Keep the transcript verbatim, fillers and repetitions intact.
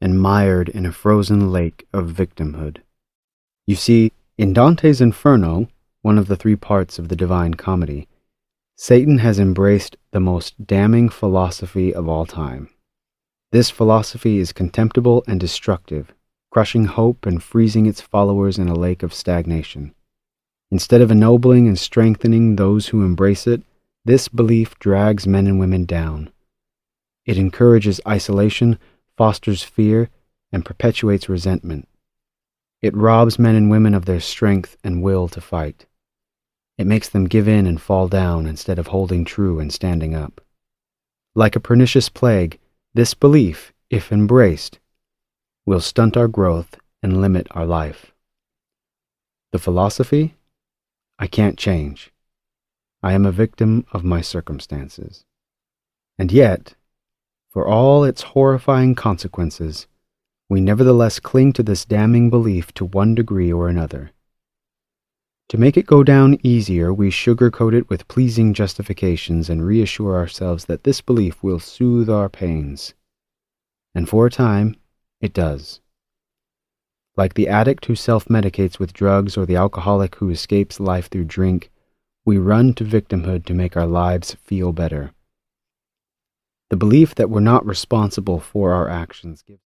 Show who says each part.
Speaker 1: and mired in a frozen lake of victimhood. You see, in Dante's Inferno, one of the three parts of the Divine Comedy, Satan has embraced the most damning philosophy of all time. This philosophy is contemptible and destructive, crushing hope and freezing its followers in a lake of stagnation. Instead of ennobling and strengthening those who embrace it, this belief drags men and women down. It encourages isolation, fosters fear, and perpetuates resentment. It robs men and women of their strength and will to fight. It makes them give in and fall down instead of holding true and standing up. Like a pernicious plague, this belief, if embraced, will stunt our growth and limit our life. The philosophy? I can't change. I am a victim of my circumstances. And yet, for all its horrifying consequences, we nevertheless cling to this damning belief to one degree or another. To make it go down easier, we sugarcoat it with pleasing justifications and reassure ourselves that this belief will soothe our pains. And for a time, it does. Like the addict who self-medicates with drugs or the alcoholic who escapes life through drink, we run to victimhood to make our lives feel better. The belief that we're not responsible for our actions gives